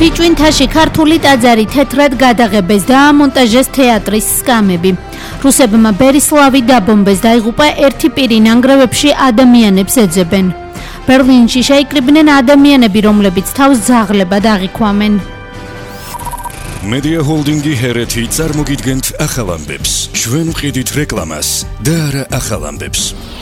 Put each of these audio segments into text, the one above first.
ფიჭვინთაში ქართული ტაძარი თეთრად გადაღებეს და ამონტაჟეს თეატრის სკამები. რუსებმა ბერისლავი დაბომბეს და იღუპა ერთი პირი ნანგრევებში ადამიანებს ეძებენ. ბერლინში შეიკრიბნენ ადამიანები, რომლებიც თავს ძაღლებად აღიქვამენ. Media Holdingi Hereti წარმოგიდგენთ ახალ ამბებს. ჩვენ ვყიდით რეკლამას და არა ახალ ამბებს.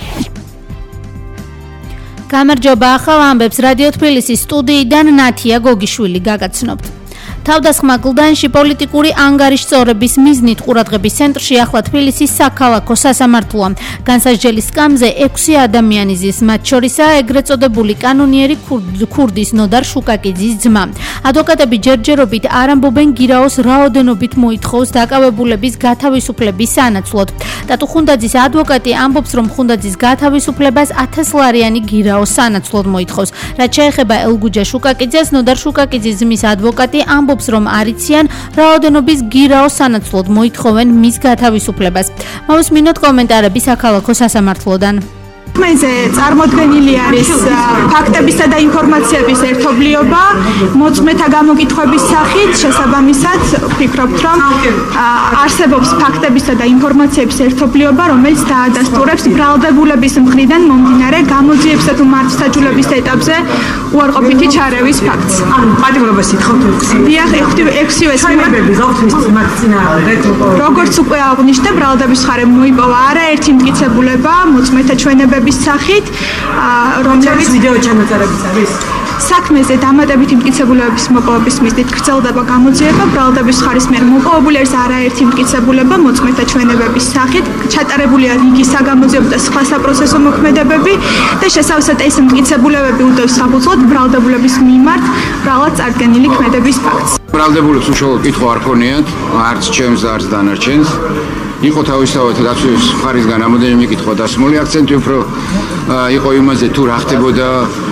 გამარჯობა, ახალ ამბებს რადიო თბილისის სტუდიიდან ნათია გოგიშვილი გაგაცნობთ. თავდასხმა გლდანში პოლიტიკური ანგარიშწორების მიზნით ყურადღების ცენტრში ახლა თბილისის საქალაქო სასამართლოა. განსასჯელის სკამზე 6 ადამიანი ზის, მათ შორისაა ეგრეთ წოდებული კანონიერი ქურდის ნოდარ შუკაკიძის ძმა. ადვოკატები ჯერჯერობით არ ამბობენ გირაოს რაოდენობით მოითხოვს დაკავებულების გათავისუფლების სანაცვლოდ. ტატუ ხუნდაძის ადვოკატი ამბობს, რომ ხუნდაძის გათავისუფლებას 1000 ლარიანი გირაოს სანაცვლოდ მოითხოვს. რაც შეეხება ელგუჯა შუკაკიძეს, ნოდარ შუკაკიძის ძმის ადვოკატი ამბობს, რომ არიციან რაოდენობის გირაოს სანაცვლოდ მოითხოვენ მის გათავისუფლებას. მოვისმინოთ კომენტარები საქალაქო სასამართლოდან. მეზე წარმოდგენილი არის ფაქტებისა და ინფორმაციების ერთობლიობა, მოწმეთა გამოკითხვების სახით, შესაბამისად, ვფიქრობთ, რომ არსებობს ფაქტებისა და ინფორმაციების ერთობლიობა, რომელიც დაადასტურებს ბრალდებულების მხრიდან მომდინარე გამოძიებისა თუ მართლმსაჯულების ეტაპზე უარყოფითი ჩარევის ფაქტს. პატიმრობას ითხოვთ? დიახ, 6-ვე საიმედები გෞთმის მიმართ წინააღმდეგ. როგორც უკვე აღვნიშნე, ბრალდების მხარემ მოიპოვა არაერთი მტკიცებულება მოწმეთა ჩვენებების სახით, რომლებიც ვიდეო ჩანაწერებიც არის. საქმეზე დამატებითი მტკიცებულებების მოპოვების მიზნით გრძელდება გამოძიება. ბრალდების მხარის მიერ მოპოვებული არის არაერთი მტკიცებულება მოწმეთა ჩვენებების სახით, ჩატარებულია რიგი საგამოძიებო და სხვა საპროცესო მოქმედებები და შესაბამისად ეს მტკიცებულებები უდევს საფუძვლად ბრალდებულების მიმართ ბრალად წარდგენილი ქმედების ფაქტს. ბრალდებულებს უშუალოდ კითხვა არ ქონიათ, არც ჩემს და არც დანარჩენს. იყო თავისთავად დაცვის მხარისგან რამოდენიმე კითხვა დასმული, აქცენტი უფრო იყო იმაზე თუ რა ხდებოდა,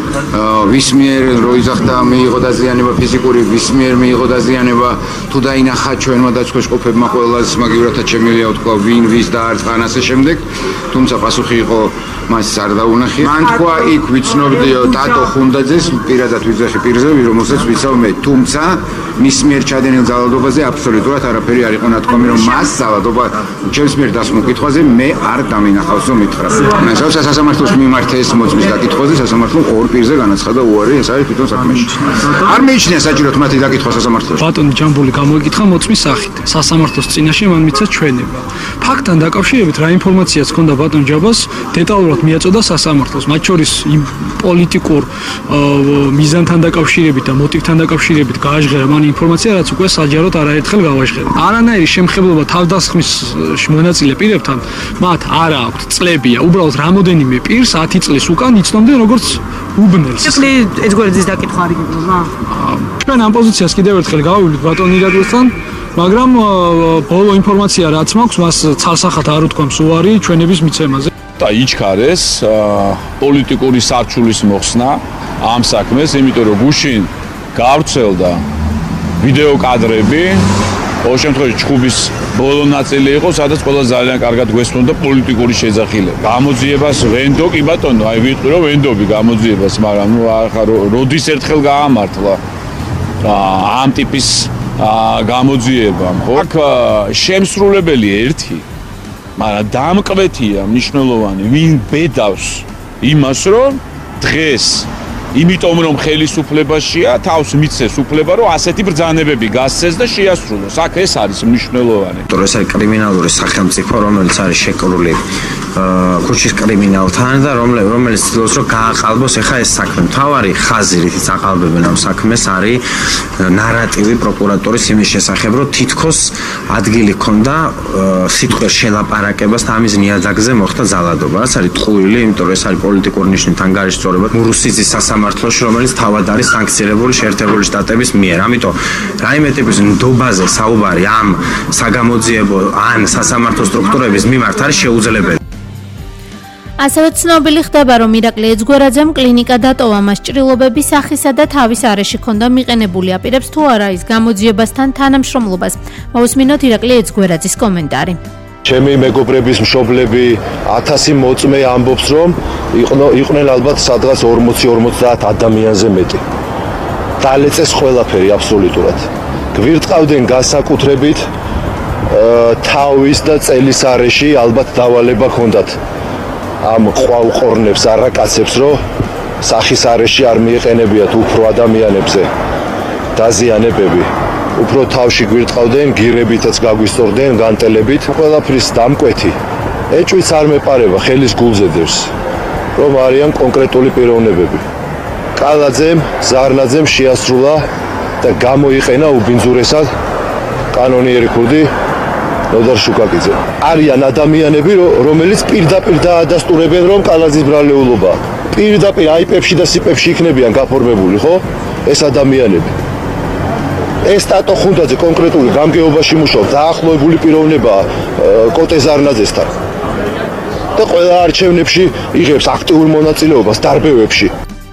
ვის მიერ რო იძახდა მიიღო დაზიანება ფიზიკური, ვის მიერ მიიღო დაზიანება, თუ დაინახა ჩვენმა დაცვისყოფებმა ყველას მაგივრათა შემიძლია ვთქვა ვინ ვის და არც ან ასე შემდეგ, თუმცა პასუხი იყო მას არ დაუნახე. მან თქვა იქ ვიცნობდიო ტატო ხუნდაძეს პირადად ვიძახი პირზე, რომელსაც ვიცავ მე, თუმცა მის მიერ ჩადენილ ძალადობაზე აბსოლუტურად არაფერი არ იყო ნათქვამი, რომ მას ძალადობა ჩემს მიერ დასმულ კითხვაზე მე არ დამინახავსო მითხრა. მესაც სასამართლოს მიმართ ეს მოწმის დაკითხვაზე სასამართლომ ორ პირზე განაცხადა უარი, ეს არის თვითონ საქმეში. არ მიიჩნია საჭიროდ მათი დაკითხვა სასამართლოში. ბატონი ჯამბული გამოიკითხა მოწმის სახით. სასამართლოს წინაშე მან მიცა ჩვენება. ფაქტთან დაკავშირებით რა ინფორმაციაც ჰქონდა ბატონ ჯაბას, დეტალურად მიაწოდა სასამართლოს, მათ შორის იმ პოლიტიკურ მიზანთან დაკავშირებით და მოტივთან დაკავშირებით გააჟღერა მან ინფორმაცია, რაც უკვე საჯაროდ არაერთხელ გავაჟღერა. არანაირი შემხებლობა თავდასხმის მონაწილე პირებთან მათ არ აქვთ წლებია, უბრალოდ რამოდენიმე პირს 10 წლის უკან იცნობდნენ როგორც უბნელს. ეძგვერდის დაკითხვა არ იგებდა? ჩვენ ამ პოზიციას კიდევ ერთხელ გავავლით ბატონ ირაკლისთან, მაგრამ ბოლო ინფორმაცია რაც მაქვს, მას ცალსახად არ უთქვამს უარი ჩვენების მიცემაზე. და იჩქარეს პოლიტიკური სარჩულის მოხსნა ამ საქმეს, იმიტომ რომ გუშინ გავრცელდა ვიდეო კადრები, ყოველ შემთხვევაში ჩხუბის ბოლო ნაწილი იყო, სადაც ყველა ძალიან კარგად გვესმოდა პოლიტიკური შეძახილება. გამოძიებას ვენდო კი ბატონო, აი ვიტყვი რომ ვენდობი გამოძიებას, მაგრამ ნუ ახლა როდის ერთხელ გაამართლა ამ ტიპის გამოძიებამ, ხო? აქ შემსრულებელი ერთი, მაგრამ დამკვეთია მნიშვნელოვანი, ვინ ბედავს იმას, რომ დღეს იმიტომ რომ ხელისუფლებაშია, თავს მიცეს უფლება, რომ ასეთი ბრძანებები გასცეს და შეასრულოს. აქ ეს არის მნიშვნელოვანი. ეს არის კრიმინალური სახელმწიფო, რომელიც არის შეკრული ქუჩის კრიმინალთან და რომელიც ცდილობს რომ გააყალბოს ახლა ეს საქმე. მთავარი ხაზი, რითიც აყალბებენ ამ საქმეს, არის ნარატივი პროკურატურის იმის შესახებ, რომ თითქოს ადგილი ჰქონდა სიტყვის შელაპარაკებას და ამის ნიადაგზე მოხდა ძალადობა. რაც არის ტყუილი, იმიტომ რომ ეს არის პოლიტიკური ნიშნით ანგარიშწორება მურუსიძის სასამართლოში, რომელიც თავად არის სანქცირებული შეერთებული შტატების მიერ. ამიტომ რაიმე ტიპის ნდობაზე საუბარი ამ საგამოძიებო ან სასამართლო სტრუქტურების მიმართ არის შეუძლებელი. ასევე ცნობილი ხდება, რომ ირაკლი ეძგვერაძემ კლინიკა დატოვა, მას ჭრილობების სახისა და თავის არეში ჰქონდა მიყენებული, აპირებს თუ არა ის გამოძიებასთან თანამშრომლობას. მოვისმინოთ ირაკლი ეძგვერაძის კომენტარი. ჩემი მეგობრების მშობლები 1000 მოწმე ამბობს, რომ იყვნენ ალბათ სადღაც 40-50 ადამიანზე მეტი. დალეწეს ყველაფერი აბსოლუტურად. გვირტყავდნენ განსაკუთრებით თავის და წელის არეში ალბათ დავალება ჰქონდათ ამ ყვალყორნებს არაკაცებს, რომ სახის არეში არ მიეყენებიათ უფრო ადამიანებზე დაზიანებები. უფრო თავში გვირტყავდნენ, გირებითაც გაგვისწორდნენ, განტელებით. ყველაფრის დამკვეთი ეჭვიც არ მეპარება, ხელის გულზე დევს, რომ არიან კონკრეტული პიროვნებები. კალაძემ, ზარნაძემ შეასრულა და გამოიყენა უბინძურესად კანონიერი ქურდი ნოდარ შუკაკიძე. არიან ადამიანები, რომელიც პირდაპირ დაადასტურებენ, რომ კალაძის ბრალეულობა პირდაპირ აიპებში და სიპებში იქნებიან გაფორმებული, ხო? ეს ადამიანები. ეს ტატო ხუნდაძე კონკრეტული გამგეობაში მუშაობს, დაახლოებული პიროვნებაა კოტე ზარნაძესთან. და ყველა არჩევნებში იღებს აქტიურ მონაწილეობას დარბევებში.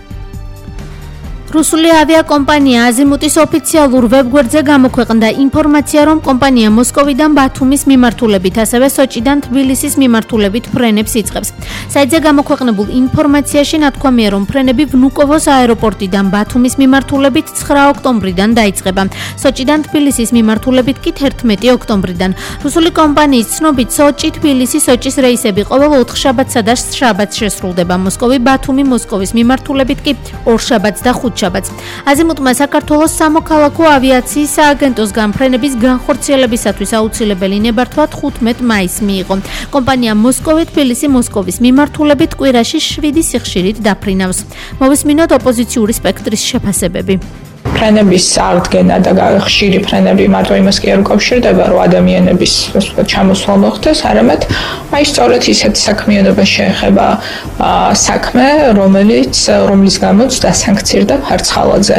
რუსული ავიაკომპანია აზიმუტის ოფიციალურ ვებგვერდზე გამოქვეყნდა ინფორმაცია, რომ კომპანია მოსკოვიდან ბათუმის მიმართულებით, ასევე სოჭიდან თბილისის მიმართულებით ფრენებს იწყებს. საიტზე გამოქვეყნებულ ინფორმაციაში ნათქვამია, რომ ფრენები ვნუკოვოს აეროპორტიდან ბათუმის მიმართულებით 9 ოქტომბრიდან დაიწყება. სოჭიდან თბილისის მიმართულებით კი 11 ოქტომბრიდან. რუსული კომპანიის ცნობით, სოჭი-თბილისი-სოჭის რეისები ყოველ 4 შაბათსა და შაბათს შესრულდება. მოსკოვი-ბათუმი მოსკოვის მიმართულებით კი 2 შაბათს და 5 შაბათს. აზიმუტმა საქართველოს სამოქალაქო ავიაციის სააგენტოსგან ფრენების განხორციელებისათვის აუცილებელი ნებართვა 15 მაისს მიიღო. კომპანია მოსკოვი-თბილისი მოსკოვის მიმართულებით კვირაში 7 სიხშირით დაფრინავს. მოვისმინოთ ოპოზიციური სპექტრის შეფასებები. ფრენების აღდგენა და ხშირი ფრენები მარტო იმას კი არ უკავშირდება, რომ ადამიანების ჩამოსვლა მოხდეს, არამედ აი სწორედ ისეთი საქმიანობა შეეხება საქმე, რომლის გამოც დასანქცირდა ფარცხალაძე.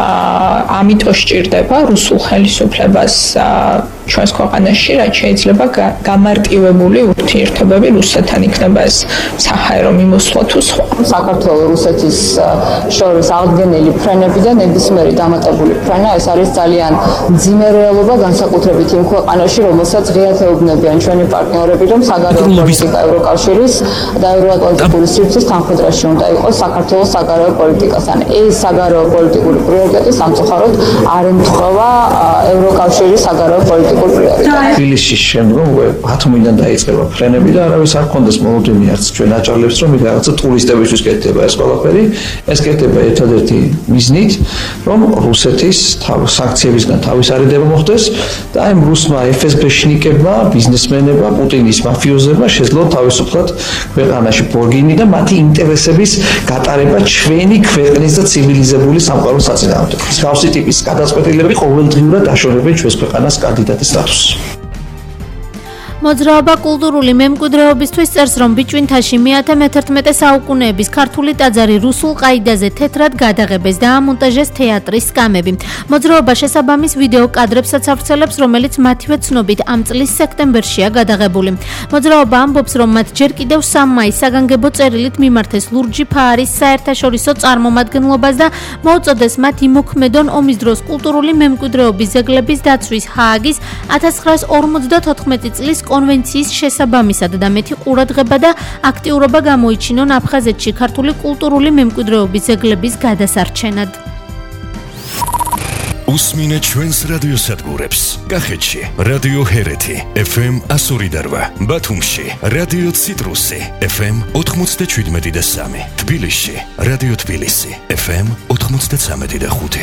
ამიტომ სჭირდება რუსულ ხელისუფლებას ჩვენს ქვეყანაში, რაც შეიძლება გამარტივებული ურთიერთობები რუსეთთან იქნება ეს საჰაერო მიმოსვლა თუ სხვა. საქართველოს რუსეთის შორის აღდგენილი ფრენები და ნებისმიერი დამატებული ფრენა, ეს არის ძალიან მძიმე რეალობა, განსაკუთრებით იმ ქვეყანაში, რომელსაც ღიად ეუბნებიან ჩვენი პარტნიორები, რომ საგარეო პოლიტიკა ევროკავშირის და ევროატლანტიკური სივრცის თანხმდრაში უნდა იყოს საქართველოს საგარეო პოლიტიკასთან. ეს საგარეო პოლიტიკური პრიორიტეტი სამწუხაროდ არ ემთხვევა ევროკავშირის საგარეო პოლიტიკურ პრიორიტეტს. თბილისის შემდგომ ბათუმიდან დაიწყება ფრენები და არავის არ ქონდეს მოლოდინი არც ჩვენ აჭარლებს, რომ იქ რაღაცა ტურისტებისთვის კეთდება ეს ყველაფერი. ეს კეთდება ერთადერთი მიზნით, რომ რუსეთის სანქციებისგან თავის არიდება მოხდეს და აი რუსმა FSB-შნიკებმა, ბიზნესმენებმა, პუტინის მაფიოზებმა შეძლო თავისუფლად ქვეყანაში ბორგინი და მათი ინტერესების გატარება ჩვენი ქვეყნის და ცივილიზებული სამყაროს საწინააღმდეგო. მსგავსი ტიპის გადაწყვეტილებები ყოველდღიურად აშორებენ ჩვენს ქვეყანას კანდიდატის სტატუსს. მოძრაობა კულტურული მემკვიდრეობისთვის წერს, რომ ბიჭვინთაში მე-11 საუკუნეების ქართული ტაძარი რუსულ ყაიდაზე თეთრად გადაღებეს და ამონტაჟეს თეატრის სკამები. მოძრაობა შესაბამის ვიდეო კადრებსაც ავრცელებს, რომელიც მათივე ცნობით ამ წლის სექტემბერშია გადაღებული. მოძრაობა ამბობს, რომ მათ ჯერ კიდევ 3 მაისს საგანგებო წერილით მიმართეს ლურჯი ფაარის საერთაშორისო წარმომადგენლობას და მოუწოდეს მათ იმოქმედონ ომის დროს კულტურული მემკვიდრეობის ძეგლების დაცვის ჰააგის 1954 წლის კონვენციის შესაბამისად და მეტი ყურადღება და აქტიურობა გამოიჩინონ აფხაზეთში ქართული კულტურული მემკვიდრეობის ძეგლების გადასარჩენად. უსმინეთ ჩვენს რადიოსადგურებს. კახეთში რადიო ჰერეთი FM 102.8, ბათუმში რადიო ციტრუსი FM 97.3, თბილისში რადიო თბილისი FM 93.5.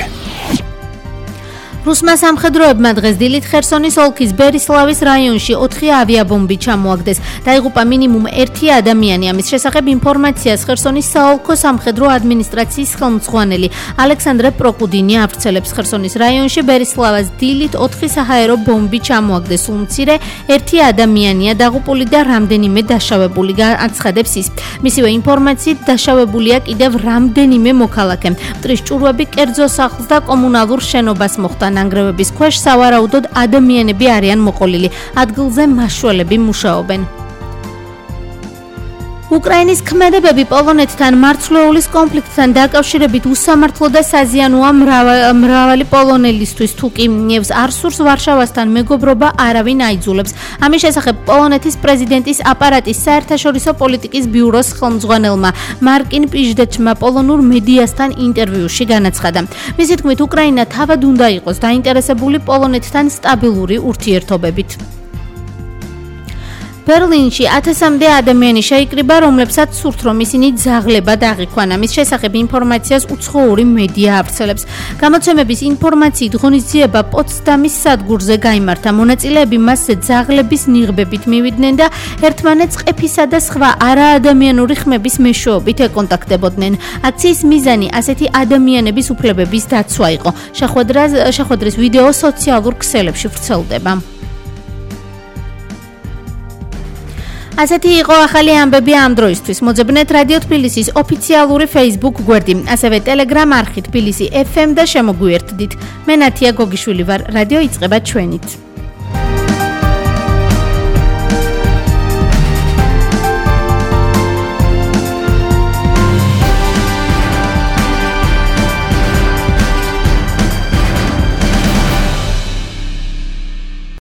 რუსმა სამხედროებმა დღეს დილით ხერსონის ოლქის ბერისლავის რაიონში 4 ავიაბომბი ჩამოაგდეს. დაიღუპა მინიმუმ 1 ადამიანი. ამის შესახებ ინფორმაციას ხერსონის საოლქო სამხედრო ადმინისტრაციის ხელმძღვანელი ალექსანდრე პროკუდინი ავრცელებს. ხერსონის რაიონში ბერისლავას დილით 4 საჰაერო ბომბი ჩამოაგდეს. უმცირე 1 ადამიანია დაღუპული და რამდენიმე დაშავებული, აცხადებს ის. მისივე ინფორმაციით დაშავებულია კიდევ რამდენიმე მოქალაქე. მტრის ჭურვები კერძო სახლს და კომუნალურ შენობას მოხვდა. ნანგრევების ქვეშ სავარაუდოდ ადამიანები არიან მოყოლილი. ადგილზე მაშველები მუშაობენ. უკრაინის ქმედებები პოლონეთთან მარცვლეულის კონფლიქტთან დაკავშირებით უსამართლო და საზიანოა მრავალი პოლონელისთვის, თუკი ნევს არ სურს ვარშავასთან მეგობრობა არავინ აიძულებს. ამის შესახებ პოლონეთის პრეზიდენტის აპარატის საერთაშორისო პოლიტიკის ბიუროს ხელმძღვანელმა მარკინ პიჟდეჩმა პოლონურ მედიასთან ინტერვიუში განაცხადა. მისი თქმით, უკრაინა თავად უნდა იყოს დაინტერესებული პოლონეთთან სტაბილური ურთიერთობებით. ბერლინში 1000-მდე ადამიანი შეიკრიბა, რომლებსაც სურთ, რომ ისინი ძაღლებად აღიქვან. ამის შესახებ ინფორმაციას უცხოური მედია ავრცელებს. გამოცემების ინფორმაციით, ღონისძიება პოტსდამის სადგურზე გაიმართა. მონაწილეები მასზე ძაღლების ნიღბებით მივიდნენ და ერთმანეთს ყეფისა და სხვა არაადამიანური ხმების მეშვეობით ეკონტაქტებოდნენ. აქციის მიზანი ასეთი ადამიანების უფლებების დაცვა იყო. შეხვედრის ვიდეო სოციალურ ქსელებში ვრცელდება. ასეთი იყო ახალი ამბები ამ დროისთვის. მოძებნეთ რადიო თბილისის ოფიციალური Facebook გვერდი, ასევე Telegram არხი თბილისი FM და შემოგვიერთდით. მე ნათია გოგიშვილი ვარ, რადიო იწყება ჩვენით.